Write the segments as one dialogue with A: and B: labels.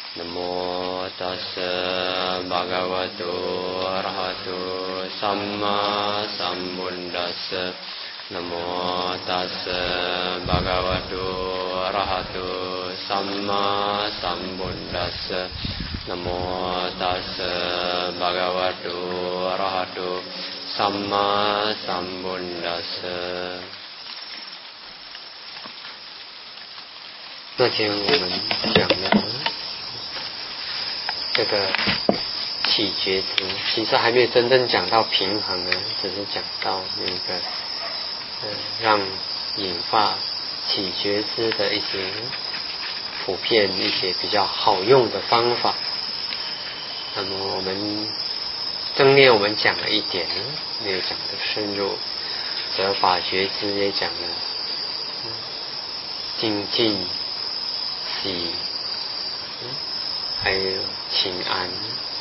A: นะโมตัสสะภะคะวะโตอะระหะโตสัมมาสัมพุทธัสสะนะโมตัสสะภะคะวะโตอะระหะโตสัมมาสัมพุทธัสสะนะโมตัสสะภะคะวะโตอะระหะโตสัมมาสัมพุทธัสสะ那天我们讲了这个起觉知，其实还没有真正讲到平衡呢，只是讲到那个让引发起觉知的一些普遍一些比较好用的方法。那么我们正念我们讲了一点呢，没有讲得深入，则法觉知也讲了精进喜还有清安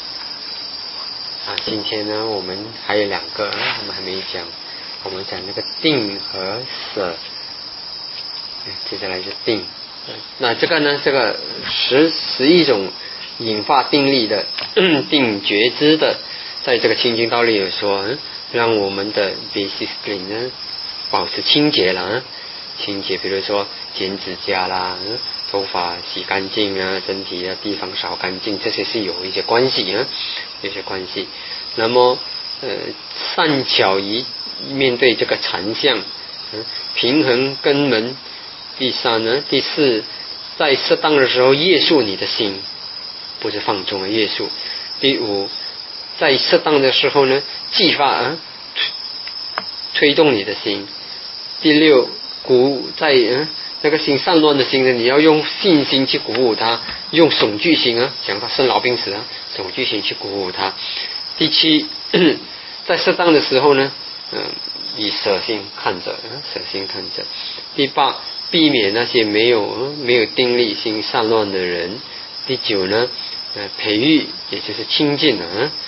A: 今天呢我们还有两个我们还没讲，我们讲那个定和舍，接下来是定。那这个呢，这个11种引发定力的定觉知的，在这个清净道里有说让我们的 basically 呢保持清洁了清洁，比如说剪指甲啦，头发洗干净啊，身体的地方扫干净，这些是有一些关系有些关系。那么善巧于面对这个禅相，平衡根门。第三呢，第四，在适当的时候约束你的心，不是放纵的约束。第五，在适当的时候呢，激发推动你的心。第六，鼓舞在那个心散乱的心呢，你要用信心去鼓舞它，用恐惧心讲到生老病死恐惧心去鼓舞它。第七，在适当的时候呢，以舍心看着，舍心看着。第八，避免那些没有定力心散乱的人。第九呢，培育也就是亲近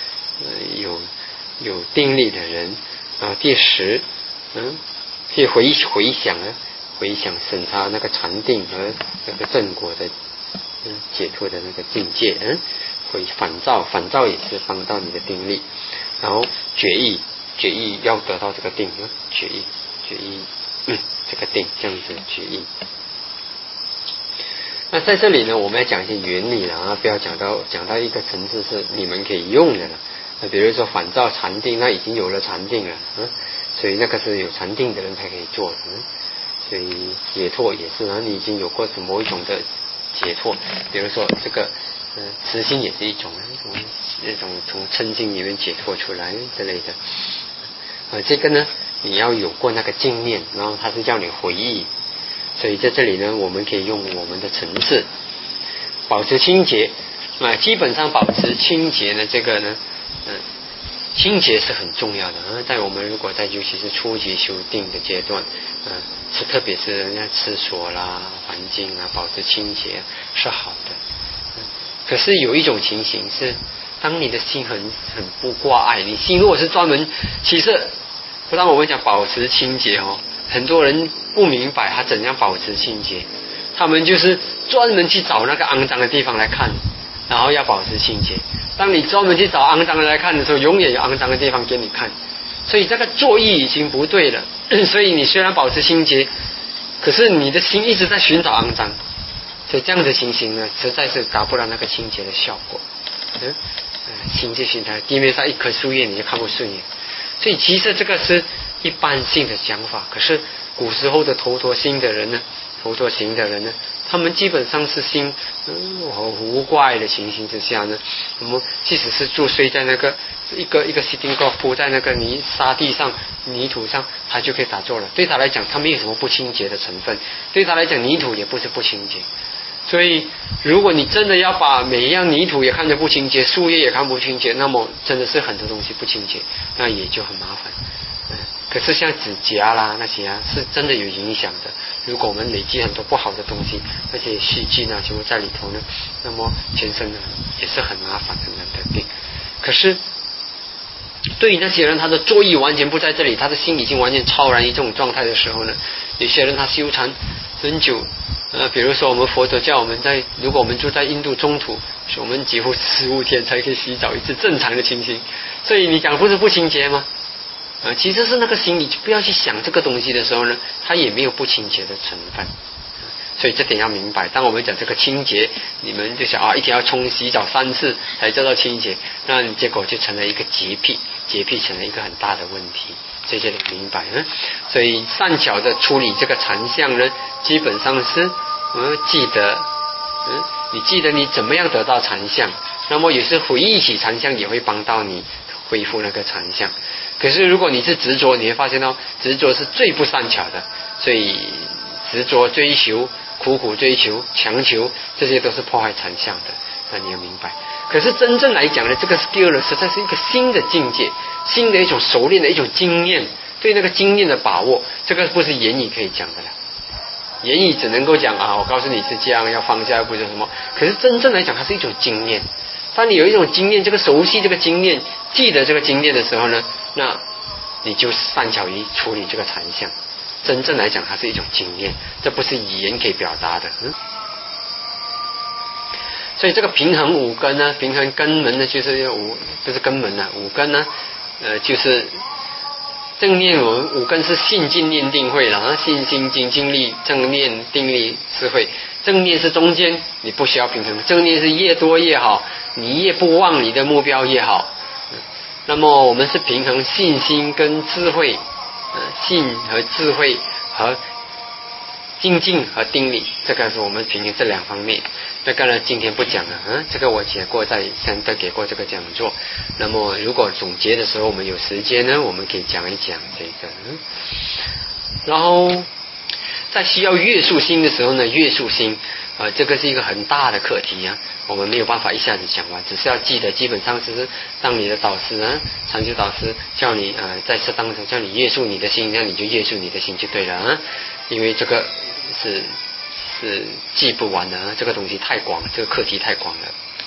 A: 有定力的人。第十，去回想审查那个禅定和那个正果的解脱的那个境界，会反照也是帮到你的定力。然后决意要得到这个定，决意这个定，这样子决意。那在这里呢，我们要讲一些原理了不要讲到一个层次是你们可以用的了。比如说反照禅定，那已经有了禅定了所以那个是有禅定的人才可以做的所以解脱也是你已经有过某一种的解脱，比如说这个慈心也是一种从嗔心里面解脱出来之类的这个呢你要有过那个经验，然后它是叫你回忆，所以在这里呢我们可以用我们的层次保持清洁基本上保持清洁呢，这个呢清洁是很重要的在我们如果在尤其是初级修定的阶段是特别是人家厕所啦环境保持清洁是好的可是有一种情形是当你的心很不挂碍，你心如果是专门，其实当我们讲保持清洁很多人不明白他怎样保持清洁，他们就是专门去找那个肮脏的地方来看，然后要保持清洁。当你专门去找肮脏的来看的时候，永远有肮脏的地方给你看，所以这个作意已经不对了所以你虽然保持清洁，可是你的心一直在寻找肮脏，所以这样的情形呢实在是达不到那个清洁的效果心就寻找地面上一棵树叶你就看不顺眼，所以其实这个是一般性的想法。可是古时候的头陀行的人呢，他们基本上是心无怪的情形之下呢，我们即使是睡在那个一个 sitting block 铺在那个沙地上泥土上，他就可以打坐了。对他来讲他没有什么不清洁的成分，对他来讲泥土也不是不清洁。所以如果你真的要把每一样泥土也看得不清洁，树叶也看不清洁，那么真的是很多东西不清洁，那也就很麻烦可是像指甲啦那些是真的有影响的，如果我们累积很多不好的东西，那些细菌全部在里头呢，那么全身呢也是很麻烦很难得病。可是对于那些人他的作意完全不在这里，他的心已经完全超然于这种状态的时候呢，有些人他修禅很久比如说我们佛陀叫我们如果我们住在印度中土，我们几乎15天才可以洗澡一次正常的清新，所以你讲不清洁吗？其实是那个心里不要去想这个东西的时候呢，它也没有不清洁的成分。所以这点要明白，当我们讲这个清洁，你们就想一天要洗澡3次才叫做清洁，那结果就成了一个洁癖成了一个很大的问题。所以这点明白所以善巧的处理这个禅相呢，基本上是记得你记得你怎么样得到禅相，那么有时回忆起禅相也会帮到你恢复那个禅相。可是如果你是执着，你会发现执着是最不善巧的，所以执着追求苦苦追求强求，这些都是破坏禅相的，那你要明白。可是真正来讲呢，这个 skill 呢，实在是一个新的境界，新的一种熟练的一种经验，对那个经验的把握，这个不是言语可以讲的了。言语只能够讲我告诉你是这样，要放下不是什么。可是真正来讲，它是一种经验。当你有一种经验，这个熟悉这个经验，记得这个经验的时候呢，那你就善巧于处理这个禅相。真正来讲，它是一种经验，这不是语言可以表达的。所以这个平衡五根呢，平衡根门呢，就是不是根门呢，五根呢，就是正念五根是信静念定慧了，信心经精力正念定力智慧。正念是中间，你不需要平衡，正念是越多越好，你越不忘你的目标越好。那么我们是平衡信心跟智慧，信和智慧和精进和定力，这个是我们平衡这2方面。这个呢今天不讲了，这个我写过，在香德给过这个讲座。那么如果总结的时候我们有时间呢，我们可以讲一讲这个。然后在需要约束心的时候呢，约束心这个是一个很大的课题我们没有办法一下子讲完，只是要记得，基本上就是当你的导师禅修导师叫你在适当的时候叫你约束你的心，那你就约束你的心就对了因为这个是记不完的这个东西太广，这个课题太广了。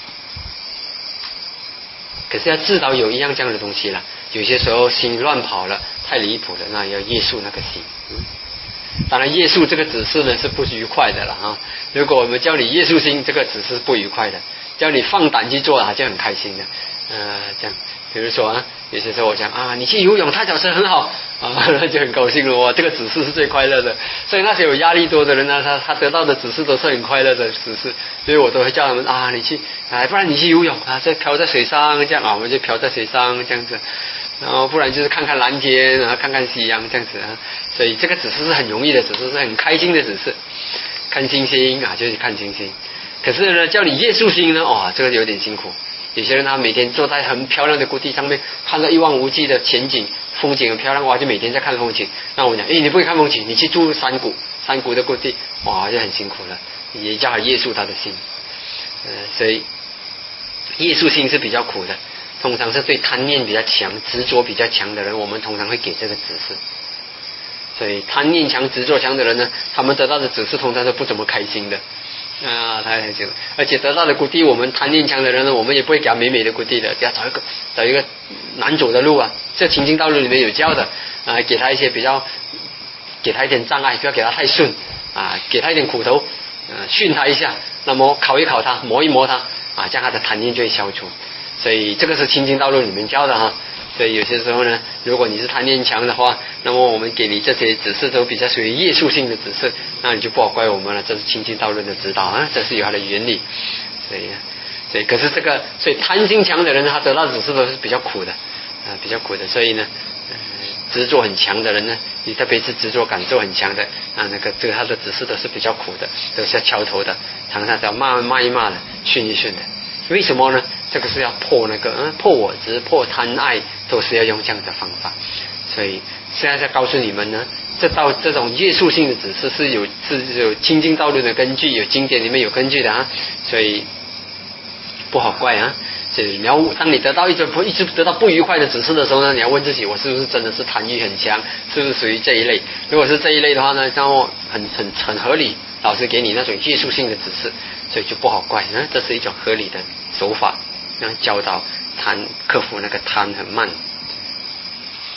A: 可是要至少有一样这样的东西了，有些时候心乱跑了，太离谱了，那要约束那个心。当然约束这个指示呢是不愉快的了如果我们教你约束心，这个指示是不愉快的，叫你放胆去做就很开心的这样。比如说有些时候我讲你去游泳踏脚车很好那就很高兴了这个指示是最快乐的。所以那些有压力多的人呢，他得到的指示都是很快乐的指示，所以我都会叫他们你去不然你去游泳再漂在水上这样我们就漂在水上这样子，然后不然就是看看蓝天，然后看看夕阳这样子所以这个指示是很容易的指示，是很开心的指示。看星星就是看星星。可是呢叫你约束心呢这个有点辛苦。有些人他每天坐在很漂亮的谷地上面，看到一望无际的前景，风景很漂亮就每天在看风景。那我讲你不会看风景，你去住山谷的谷地就很辛苦了，也叫他约束他的心所以约束心是比较苦的，通常是对贪念比较强执着比较强的人，我们通常会给这个指示。所以贪念强执着强的人呢，他们得到的指示通常都不怎么开心的而且得到的谷地，我们贪念强的人呢，我们也不会给他美美的谷地的，给他找一个难走的路这情经道路里面有教的给他一些给他一点障碍，不要给他太顺给他一点苦头训他一下，那么考一考他，磨一磨他这样他的贪念就会消除。所以这个是情经道路里面教的所以有些时候呢，如果你是贪念强的话，那么我们给你这些指示都比较属于约束性的指示，那你就不好怪我们了，这是清净道论的指导这是有它的原理。所以可是所以贪心强的人他得到指示都是比较苦的比较苦的。所以呢执着很强的人呢，你特别是执着感受很强的这个他的指示都是比较苦的，都是要敲头的，常常是要骂一骂的，训一训的。为什么呢？这个是要破破我执破贪爱，都是要用这样的方法。所以现在在告诉你们呢，这种约束性的指示是有清净道论的根据，有经典里面有根据的所以不好怪所以当你一直得到不愉快的指示的时候呢，你要问自己，我是不是真的是贪欲很强，是不是属于这一类？如果是这一类的话呢，那么很合理，老师给你那种约束性的指示，所以就不好怪这是一种合理的手法，教导克服那个贪很慢。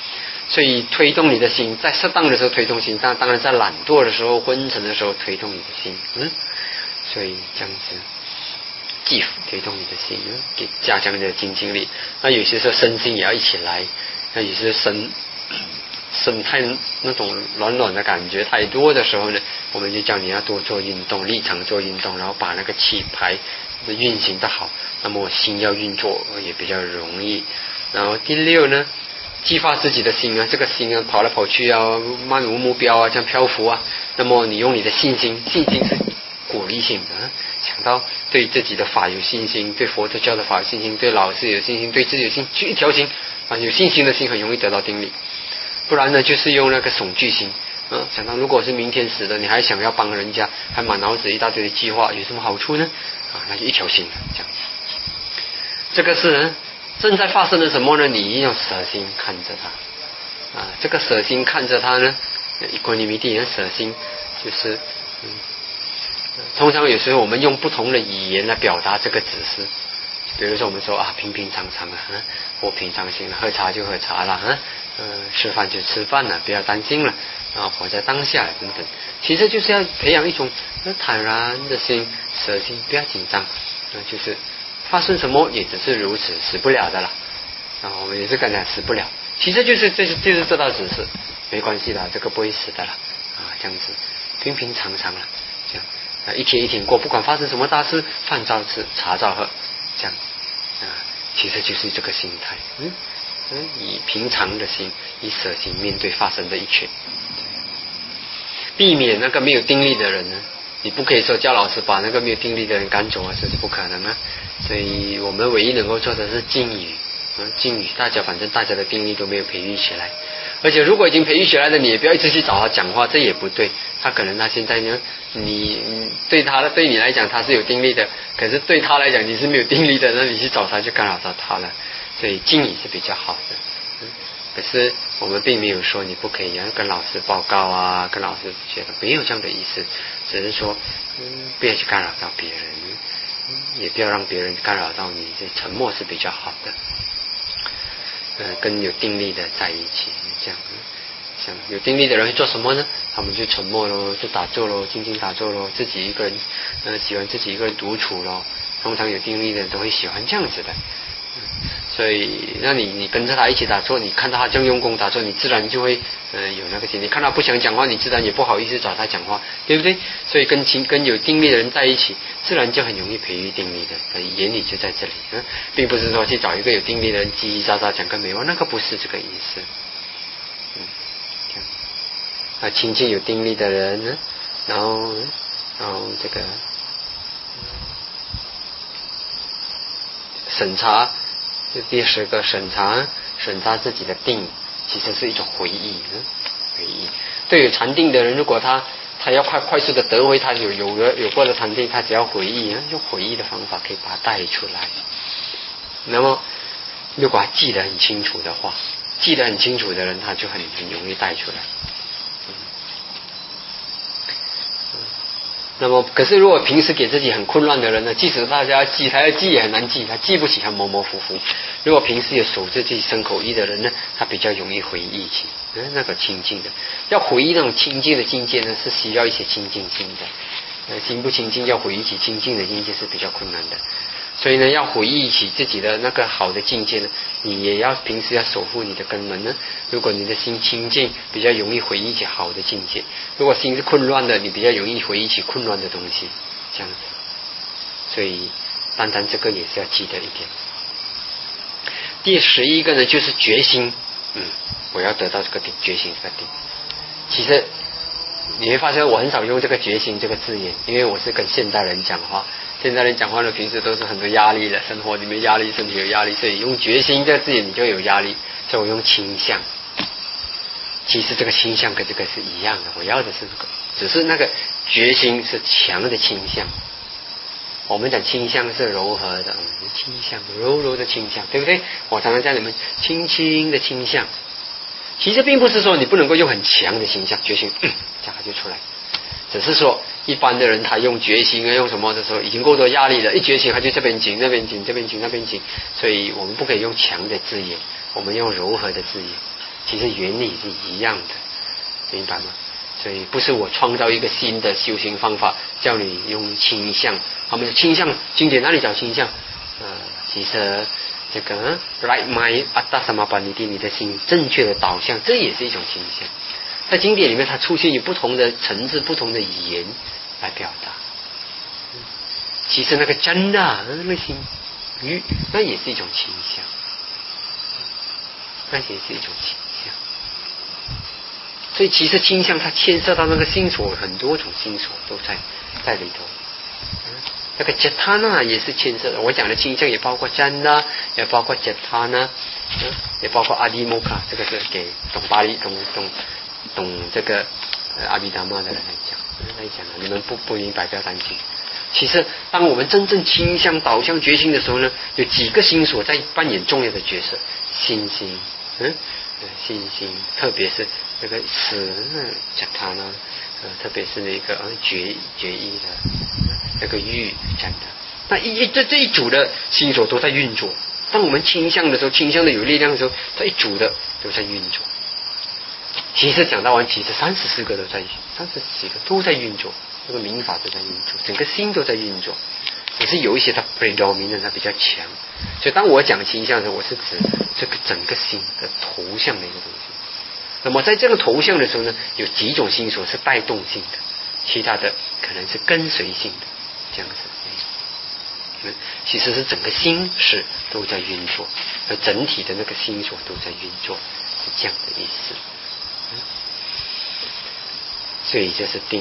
A: 所以推动你的心，在适当的时候推动心，当然在懒惰的时候、昏沉的时候推动你的心，所以这样子，继续推动你的心，给加强你的精进力。那有些时候身心也要一起来，那有些身太那种软的感觉太多的时候呢，我们就叫你要多做运动，立场做运动，然后把那个气排的运行的好，那么心要运作也比较容易。然后第六呢，激发自己的心啊，这个心啊跑来跑去啊，漫无目标啊，这样漂浮啊，那么你用你的信心是鼓励性的，想到对自己的法有信心，对佛教的法有信心，对老师有信心，对自己有信心，就一条心啊，有信心的心很容易得到定力。不然呢，就是用那个恐惧心，想到如果是明天死的，你还想要帮人家，还满脑子一大堆的计划，有什么好处呢？那就一条心了，这样。这个是正在发生的什么呢？你用舍心看着它，这个舍心看着它呢，一观念迷地人舍心就是，通常有时候我们用不同的语言来表达这个指示。比如说我们说平平常常我平常心了，喝茶就喝茶了吃饭就吃饭了，不要担心了活在当下等等。其实就是要培养一种坦然的心，舍心，不要紧张就是发生什么也只是如此，死不了的了我们也是跟他死不了，其实就是这道指示，没关系的，这个不会死的了这样子平平常常了，这样一天一天过，不管发生什么大事，饭照吃，茶照喝，这样其实就是这个心态，以平常的心，以舍心面对发生的一切，避免那个没有定力的人呢。你不可以说叫老师把那个没有定力的人赶走这是不可能所以我们唯一能够做的是禁语，禁语反正大家的定力都没有培育起来，而且如果已经培育起来的，你也不要一直去找他讲话，这也不对。他可能现在呢，你对你来讲他是有定力的，可是对他来讲你是没有定力的，那你去找他就干扰到他了。所以敬语是比较好的，可是我们并没有说你不可以跟老师报告跟老师学的，没有这样的意思，只是说不要去干扰到别人，也不要让别人干扰到你，这沉默是比较好的。跟有定力的在一起，这样像有定力的人会做什么呢？他们就沉默咯，就打坐咯，静静打坐咯，自己一个人喜欢自己一个人独处咯。通常有定力的人都会喜欢这样子的，所以那你跟着他一起打坐，你看到他这样用功打坐，你自然就会有那个心。你看他不想讲话，你自然也不好意思找他讲话，对不对？所以跟有定力的人在一起，自然就很容易培育定力的。原理就在这里并不是说去找一个有定力的人叽叽喳喳讲个没完，那个不是这个意思。亲近有定力的人然后这个审查，就第10个审查自己的定，其实是一种回忆。对有禅定的人，如果他要快速的得回他有过的禅定，他只要回忆用回忆的方法可以把它带出来。那么如果他记得很清楚的话，记得很清楚的人，他就很容易带出来。那么可是如果平时给自己很混乱的人呢，即使大家记他要记也很难记，他记不起，他模模糊糊。如果平时也守着自己身口意的人呢，他比较容易回忆起那个清净的。要回忆那种清净的境界呢，是需要一些清净心的。心不清净要回忆起清净的境界是比较困难的。所以呢，要回忆起自己的那个好的境界呢，你也要平时要守护你的根门呢。如果你的心清净，比较容易回忆起好的境界；如果心是混乱的，你比较容易回忆起混乱的东西，这样子。所以单单这个也是要记得一点。第11个呢，就是决心。我要得到这个定，决心这个定。其实你会发现我很少用这个决心这个字眼，因为我是跟现代人讲话。现在人讲话呢，平时都是很多压力的，生活里面压力，身体有压力，所以用决心这个字眼你就有压力，所以我用倾向。其实这个倾向跟这个是一样的，我要的是这个，只是那个决心是强的倾向。我们讲倾向是柔和的，倾向柔柔的倾向，对不对？我常常叫你们轻轻的倾向。其实并不是说你不能够用很强的倾向决心，这样就出来。只是说一般的人他用决心用什么的时候已经够多压力了，一决心他就这边紧那边紧，这边紧那边紧，所以我们不可以用强的字眼，我们用柔和的字眼。 其实原理是一样的，明白吗？所以不是我创造一个新的修行方法，叫你用倾向。他们倾向经典哪里找倾向？其实这个 right mind atta samapaniti， 你的心正确的导向，这也是一种倾向。在经典里面，它出现于不同的层次、不同的语言来表达。其实那个真的那心语，那也是一种倾向，那也是一种倾向。所以其实倾向它牵涉到那个心所，很多种心所都在里头。那个杰他呢也是牵涉的，我讲的倾向也包括真的，也包括杰他呢，也包括阿迪摩卡，这个是给懂巴黎懂这个阿毗达摩的人来讲你们不明白不要担心。其实当我们真正倾向导向决心的时候呢，有几个心所在扮演重要的角色，信心，信心，特别是那个讲他呢，特别是那个决意的那个欲讲的，那这一组的心所都在运作。当我们倾向的时候，倾向的有力量的时候，这一组的都在运作。其实讲到完，其实34个都在30几个都在运作，这个民法都在运作，整个心都在运作。只是有一些它 predominant 它比较强，所以当我讲倾向的时候，我是指这个整个心的头像的一个东西。那么在这个头像的时候呢，有几种心所是带动性的，其他的可能是跟随性的，这样子。其实是整个心是都在运作，而整体的那个心所都在运作，是这样的意思。所以这是定。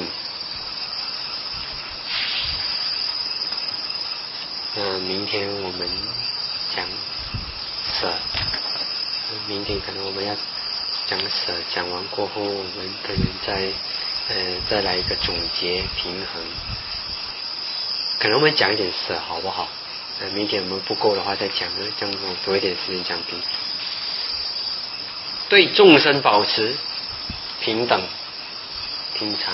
A: 明天我们讲舍，明天可能我们要讲舍，讲完过后我们可能再来一个总结平衡，可能我们讲一点舍好不好？明天我们不够的话再讲，这样多一点时间讲平。对众生保持平等平常，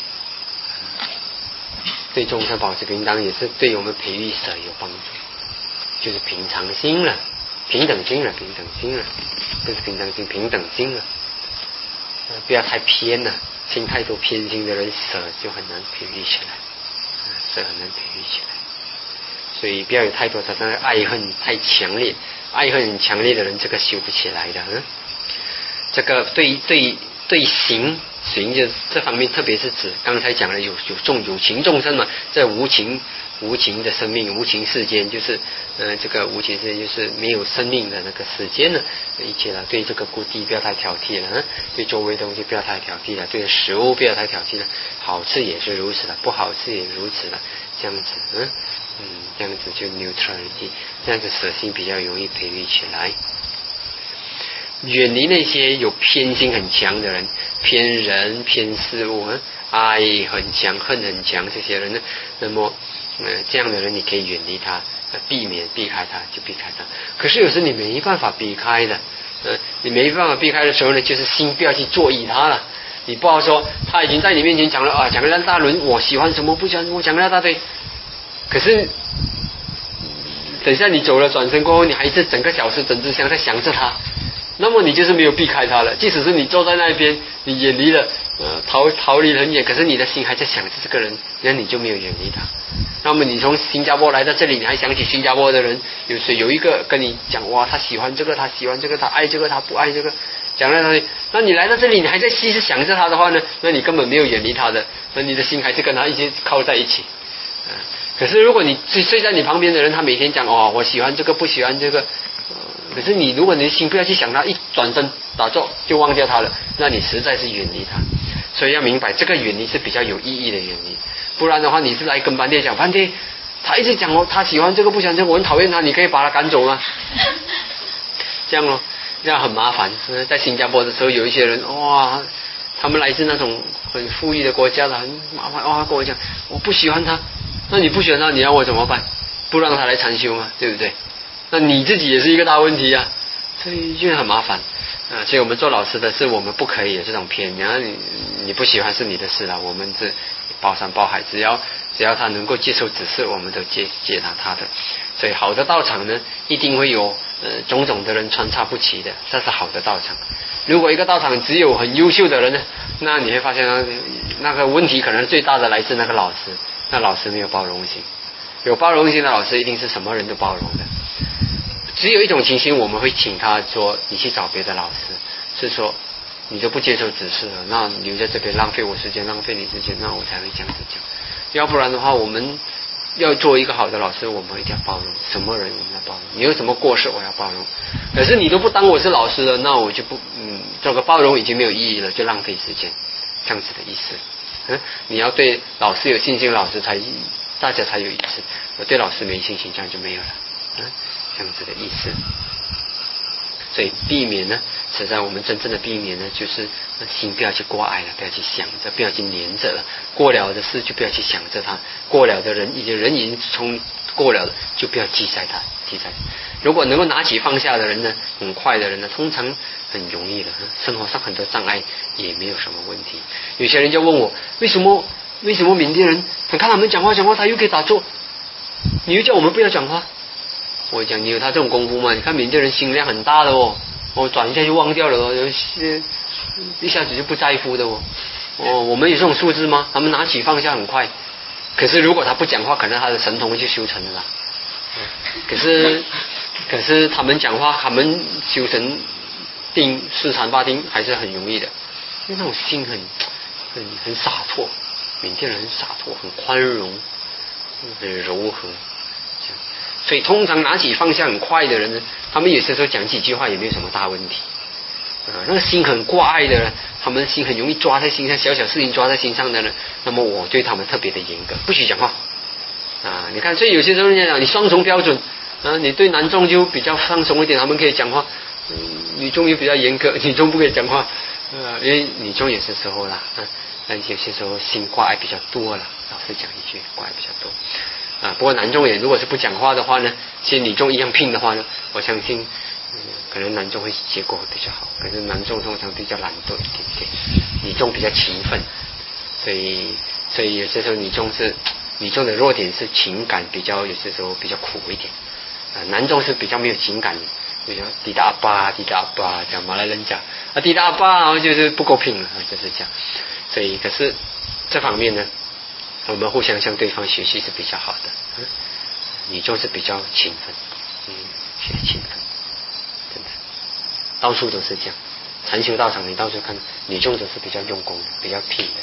A: 对众生保持平等也是对我们培育舍有帮助，就是平常心了，平等心了，不是平常心，平等心了。不要太偏了，心太多偏心的人，舍就很难培育起来，舍很难培育起来。所以不要有太多的爱恨太强烈，爱恨很强烈的人，这个修不起来的。这个对行就这方面，特别是指刚才讲的有情众生嘛，在无情的生命，无情世间，就是这个无情世间就是没有生命的那个世间呢，一切了，对这个故地不要太挑剔了，对周围东西不要太挑剔了，对食物不要太挑剔了，好吃也是如此的，不好吃也如此的，这样子，这样子就 neutrality， 这样子舍心比较容易培育起来。远离那些有偏心很强的人，偏人偏事物，爱很强恨很强这些人呢，那么这样的人你可以远离他，避开他就避开他。可是有时你没办法避开的，你没办法避开的时候呢，就是心不要去做意他了。你不好说他已经在你面前讲了讲了大轮，我喜欢什么不喜欢什么，讲了大堆，可是等一下你走了转身过后，你还是整个小时整支香在想着他，那么你就是没有避开他了。即使是你坐在那边，你远离了逃离很远，可是你的心还在想着这个人，那你就没有远离他。那么你从新加坡来到这里，你还想起新加坡的人，有一个跟你讲，哇，他喜欢这个，他喜欢这个，他爱这个，他不爱这个，讲了他，那你来到这里，你还在细思想着他的话呢，那你根本没有远离他的，那你的心还是跟他一起靠在一起。可是如果你睡在你旁边的人，他每天讲我喜欢这个不喜欢这个，可是如果你的心不要去想他，一转身打坐就忘掉他了，那你实在是远离他。所以要明白这个远离是比较有意义的远离，不然的话你是来跟班爹讲，班爹他一直讲他喜欢这个不喜欢这个，我很讨厌他，你可以把他赶走吗？这样这样很麻烦。在新加坡的时候，有一些人哇，他们来自那种很富裕的国家的，很麻烦跟我讲我不喜欢他，那你不喜欢他，你让我怎么办？不让他来禅修吗？对不对？那你自己也是一个大问题啊，所以就很麻烦。所以我们做老师的是我们不可以有这种偏，然后你不喜欢是你的事了，我们是包山包海，只要他能够接受指示，我们都接纳他的。所以好的道场呢，一定会有种种的人穿插不齐的，这是好的道场。 如果一个道场只有很优秀的人呢，那你会发现那个问题可能最大的来自那个老师，那老师没有包容心。有包容心的老师一定是什么人都包容的。只有一种情形我们会请他说你去找别的老师，是说你都不接受指示了，那你留在这边浪费我时间浪费你时间，那我才会这样子讲。要不然的话，我们要做一个好的老师，我们一定要包容，什么人我们要包容，你有什么过失我要包容。可是你都不当我是老师了，那我就不这个包容已经没有意义了，就浪费时间，这样子的意思。你要对老师有信心，老师才大家才有意思。我对老师没信心，这样就没有了。这样子的意思。所以避免呢，实际上我们真正的避免呢，就是心不要去挂碍了，不要去想着，不要去黏着了。过了的事就不要去想着它，过了的人已经冲过了，就不要记在它。如果能够拿起放下的人呢，很快的人呢，通常很容易的，生活上很多障碍也没有什么问题。有些人就问我，为什么缅甸人你看他们讲话他又可以打坐，你又叫我们不要讲话？我讲你有他这种功夫吗？你看缅甸人心量很大的哦，我转一下就忘掉了哦，一下子就不在乎的哦。我们有这种素质吗？他们拿起放下很快，可是如果他不讲话，可能他的神通就修成了啦。可是他们讲话，他们修成定四禅八定还是很容易的，因为那种心很洒脱，缅甸人很洒脱，很宽容，很柔和。所以通常拿起放下很快的人呢，他们有些时候讲几句话也没有什么大问题。那个心很挂碍的人，他们心很容易抓在心上，小小事情抓在心上的人，那么我对他们特别的严格，不许讲话。你看，所以有些时候人家讲你双重标准，你对男众就比较放松一点，他们可以讲话，女众又比较严格，女众不可以讲话，因为女众有些时候啦，但有些时候心挂碍比较多了，老实讲一句，挂碍比较多。不过男众也如果是不讲话的话呢，像女众一样拼的话呢，我相信可能男众会结果会比较好。可是男众通常比较懒惰一点点，女众比较勤奋，所以有些时候女众的弱点是情感比较，有些时候比较苦一点。男众是比较没有情感的，比如说滴答阿爸讲马来人讲滴答阿爸就是不够拼了，就是这样。所以可是这方面呢，我们互相向对方学习是比较好的。女众是比较勤奋，学勤奋，真的，到处都是这样。禅修道场你到处看，女众都是比较用功的，比较拼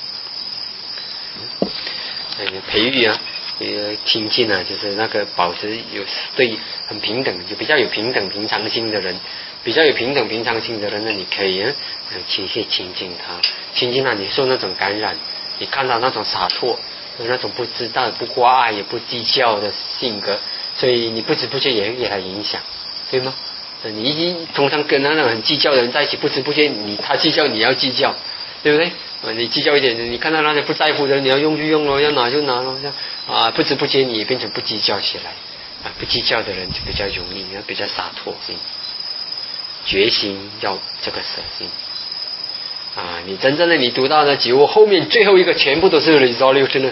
A: 的。培育亲近就是那个保持有对很平等，就比较有平等平常心的人，比较有平等平常心的人呢，你可以亲近他，亲近他，你受那种感染，你看到那种洒脱，那种不知道不挂碍也不计较的性格，所以你不知不觉也会给他影响，对吗？你已经通常跟那种很计较的人在一起，不知不觉他计较你要计较，对不对？你计较一点，你看到那些不在乎的人，你要用就用咯，要拿就拿咯，这样不知不觉你也变成不计较起来。不计较的人就比较容易，比较洒脱心，决心要这个舍心。你真正的你读到的觉悟后面最后一个全部都是 resoluteness。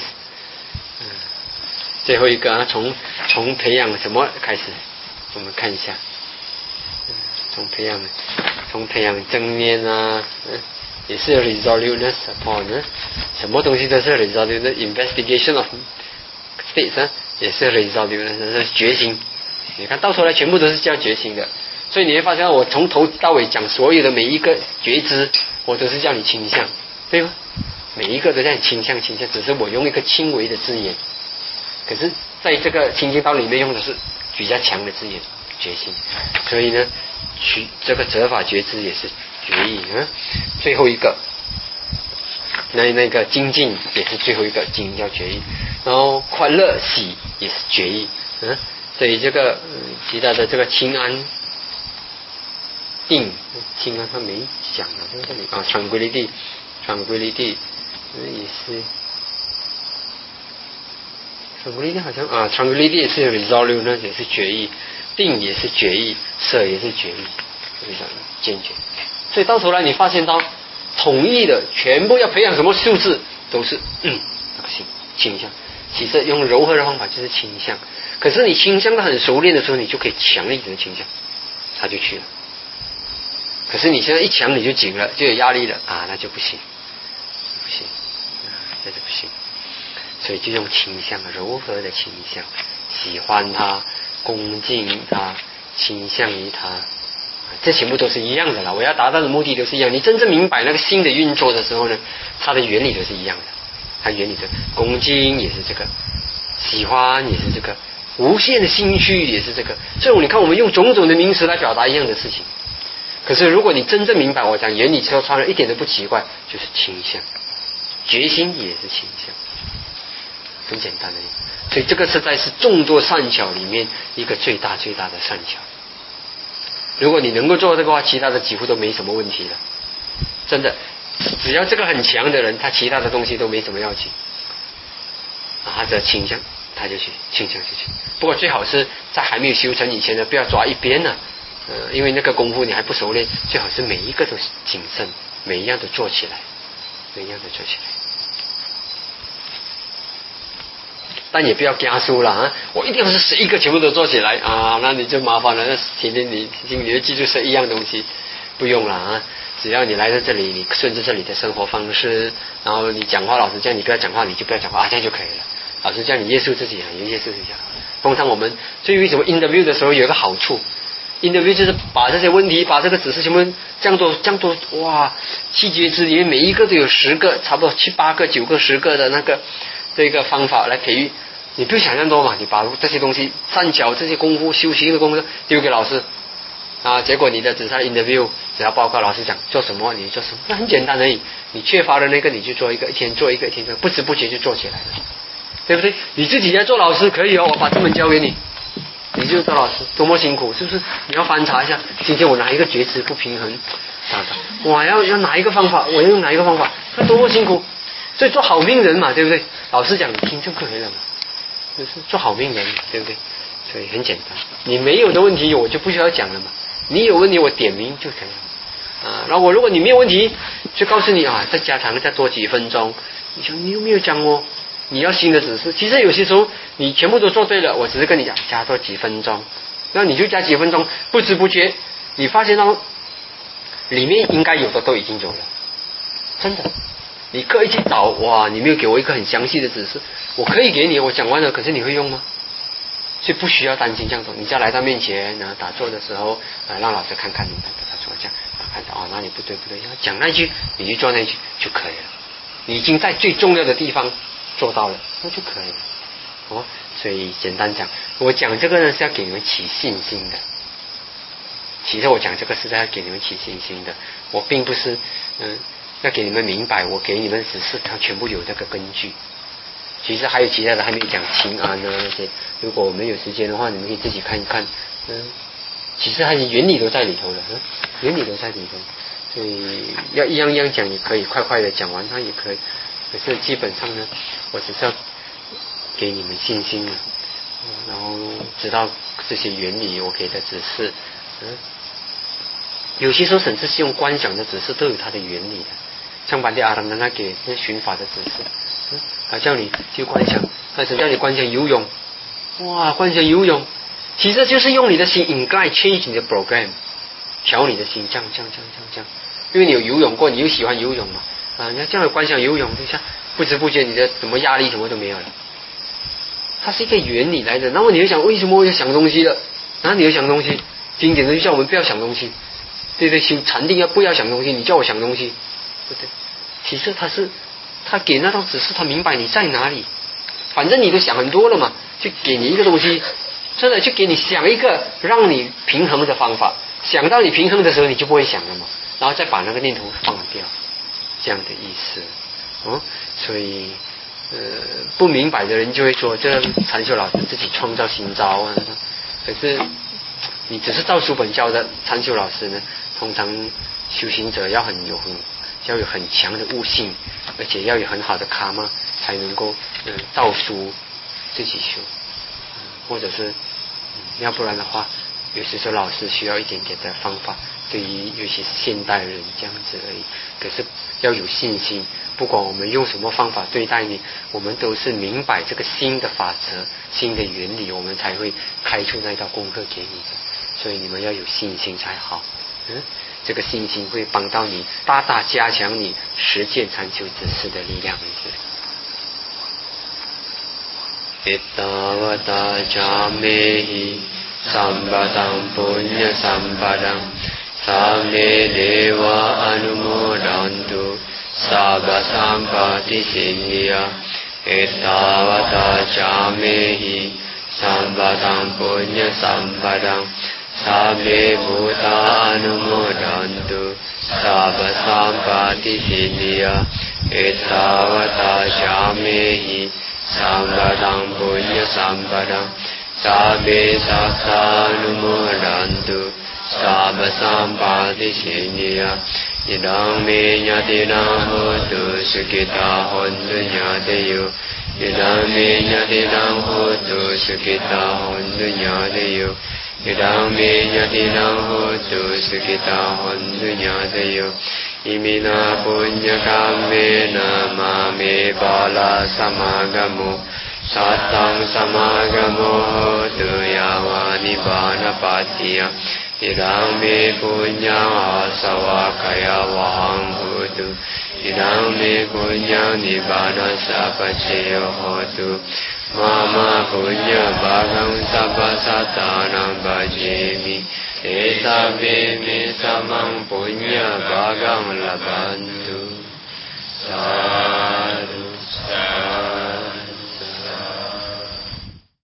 A: 最后一个从培养什么开始？我们看一下，从培养正念也是 resoluteness upon 什么东西都是 resoluteness investigation of states 也是 resoluteness 是决心。你看到头来全部都是叫决心的，所以你会发现我从头到尾讲所有的每一个觉知，我都是叫你倾向，对吗？每一个都叫你倾向，只是我用一个轻微的字眼，可是在这个清净道里面用的是比较强的字眼，决心。所以呢，这个责法觉知也是决意最后一个那个精进也是最后一个精叫决意，然后快乐喜也是决意所以这个其他的这个清安定清安他没讲在这里tranquility 也是tranquility 好像tranquility 也是 resoluteness 也是决意，定也是决意，舍也是决意，非常坚决。所以到头来你发现到统一的全部要培养什么素质都是那个倾向。其实用柔和的方法就是倾向，可是你倾向的很熟练的时候，你就可以强一点的倾向，他就去了。 可是你现在一强你就紧了，就有压力了啊，那就不行，不行，这就不行。所以就用倾向，柔和的倾向，喜欢他，恭敬他，倾向于他，这全部都是一样的啦。我要达到的目的都是一样。你真正明白那个心的运作的时候呢，它的原理都是一样的。它原理的恭敬也是这个，喜欢也是这个，无限的兴趣也是这个。这种你看，我们用种种的名词来表达一样的事情。可是如果你真正明白我讲原理之后，当然一点都不奇怪，就是倾向，决心也是倾向，很简单的。所以这个实在是众多善巧里面一个最大最大的善巧。如果你能够做这个话，其他的几乎都没什么问题了。真的，只要这个很强的人，他其他的东西都没什么要紧。他的倾向，他就去倾向就去。不过最好是在还没有修成以前呢，不要抓一边呢。因为那个功夫你还不熟练，最好是每一个都谨慎，每一样都做起来，每一样都做起来。但也不要加速了啊！我一定要是11个全部都做起来啊，那你就麻烦了。那天天你就记住11样东西，不用了啊！只要你来到这里，你顺着这里的生活方式，然后你讲话，老师叫你不要讲话，你就不要讲话啊，这样就可以了。老师叫你约束自己，你就约束自己。通常我们所以为什么 interview 的时候有一个好处，interview 就是把这些问题，把这个指示全部这样多哇，七觉支里面每一个都有10个，差不多7、8个、9个、10个的那个这个方法来培育。你不想象多嘛？你把这些东西善巧这些功夫修行的功夫丢给老师啊，结果你的只是 interview， 只要报告老师讲做什么你就做什么，那很简单而已。你缺乏的那个你就做一个，一天做一个，一天做，不知不觉就做起来了，对不对？你自己在做老师可以哦，我把这门交给你，你就做老师，多么辛苦，是不是？你要翻查一下，今天我哪一个觉知不平衡，我要哪一个方法，我要用哪一个方法，那多么辛苦。所以做好命人嘛，对不对？老师讲你听就可以了嘛。就是做好命人，对不对？所以很简单，你没有的问题我就不需要讲了嘛，你有问题我点名就可以了啊。然后如果你没有问题，就告诉你啊，再加长再多几分钟。你想你有没有讲哦？你要新的指示，其实有些时候你全部都做对了，我只是跟你讲加多几分钟，那你就加几分钟，不知不觉你发现到里面应该有的都已经有了，真的。你刻意去找，哇，你没有给我一个很详细的指示，我可以给你，我讲完了，可是你会用吗？所以不需要担心这样子，你再来到面前，然后打坐的时候，让老师看看你打坐这样，看到哪里不对，讲那句你就做那句就可以了，你已经在最重要的地方做到了，那就可以了。哦，所以简单讲，我讲这个呢是要给你们起信心的。其实我讲这个是在给你们起信心的，我并不是要给你们明白，我给你们指示，它全部有这个根据。其实还有其他的还没讲清安啊那些，如果我们有时间的话，你们可以自己看一看。其实它的原理都在里头了，原理都在里头。所以要一样一样讲也可以，快快的讲完它也可以。可是基本上呢，我只是要给你们信心了，然后知道这些原理，我给的指示。有些时候甚至是用观想的指示都有它的原理的。像班迪阿兰他给那寻法的指示，他叫你去观想，开始叫你观想游泳，哇，观想游泳，其实就是用你的心 incline change 你的 program， 调你的心，这样，因为你有游泳过，你又喜欢游泳嘛，你要这样观想游泳，就像不知不觉你的什么压力什么都没有了，它是一个原理来的。那么你会想，为什么我要想东西了？你要想东西，经典的就叫我们不要想东西，对对，修禅定要不要想东西，你叫我想东西。对不对？其实他给那张指示，他明白你在哪里，反正你都想很多了嘛，就给你一个东西，真的就给你想一个让你平衡的方法，想到你平衡的时候，你就不会想了嘛，然后再把那个念头放掉，这样的意思。所以不明白的人就会说，这禅修老师自己创造新招啊。可是你只是照书本教的禅修老师呢，通常修行者要有很强的悟性，而且要有很好的卡嘛，才能够照书自己修，或者是要不然的话，有些时候老师需要一点点的方法，对于尤其是现代人这样子而已。可是要有信心，不管我们用什么方法对待你，我们都是明白这个新的法则、新的原理，我们才会开出那道功课给你的。所以你们要有信心才好。 这个信心会帮到你，大大加强你实践禅修之事的力量。Ittavata camehi sampadang punya sampadang samme deva anumodantu sabba sampati sinniya. Ittavata camehi sampadang punya sampadang sabbe bhuta anumodantu sabba sampati sinniya. Ittavata camehi sampadang punya sampadang sabbe sattanumodantu sabba sampati sinniya. Idang me nyatinam hotu sukita hontu nyatayo. Idang me nyatinam hotu sukita hontu nyatayo. Idang me nyatinam hotu sukita hontu nyatayo. Imina punya kamena mame bala samagamo satang samagamo hotu yawa nibbana patiya. Idang me punya asawa kaya wahang hotu. Idang me punya nibbana sapaceyo hotu. Mama punya bhagang sabba satanang bhajemi. Esabe me samang punya bhagang labantu.